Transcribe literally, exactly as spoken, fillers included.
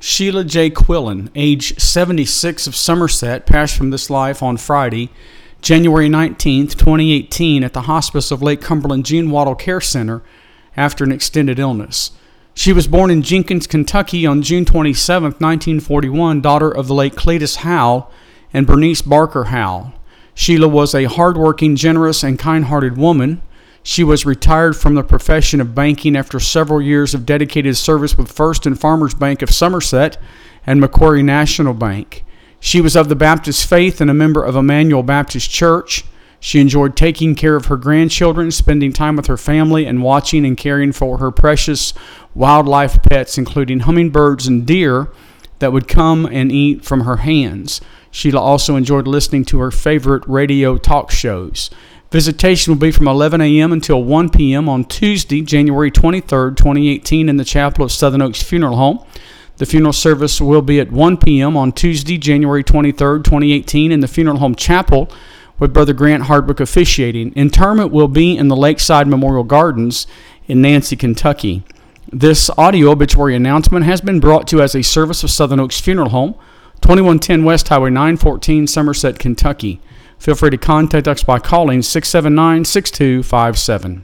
Sheila J. Quillen, age seventy-six, of Somerset, passed from this life on Friday, January nineteenth, twenty eighteen, at the hospice of Lake Cumberland Gene Wattle Care Center after an extended illness. She was born in Jenkins, Kentucky on June twenty-seventh, nineteen forty-one, daughter of the late Cletus Howell and Bernice Barker Howell. Sheila was a hardworking, generous, and kind-hearted woman. She was retired from the profession of banking after several years of dedicated service with First and Farmers Bank of Somerset and Macquarie National Bank. She was of the Baptist faith and a member of Emmanuel Baptist Church. She enjoyed taking care of her grandchildren, spending time with her family, and watching and caring for her precious wildlife pets, including hummingbirds and deer that would come and eat from her hands. Sheila also enjoyed listening to her favorite radio talk shows. Visitation will be from eleven a.m. until one p.m. on Tuesday, January twenty-third, twenty eighteen, in the chapel of Southern Oaks Funeral Home. The funeral service will be at one p.m. on Tuesday, January twenty-third, twenty eighteen, in the Funeral Home Chapel, with Brother Grant Hardwick officiating. Interment will be in the Lakeside Memorial Gardens in Nancy, Kentucky. This audio obituary announcement has been brought to you as a service of Southern Oaks Funeral Home, twenty-one ten West Highway nine fourteen, Somerset, Kentucky. Feel free to contact us by calling six seven nine, six two five seven.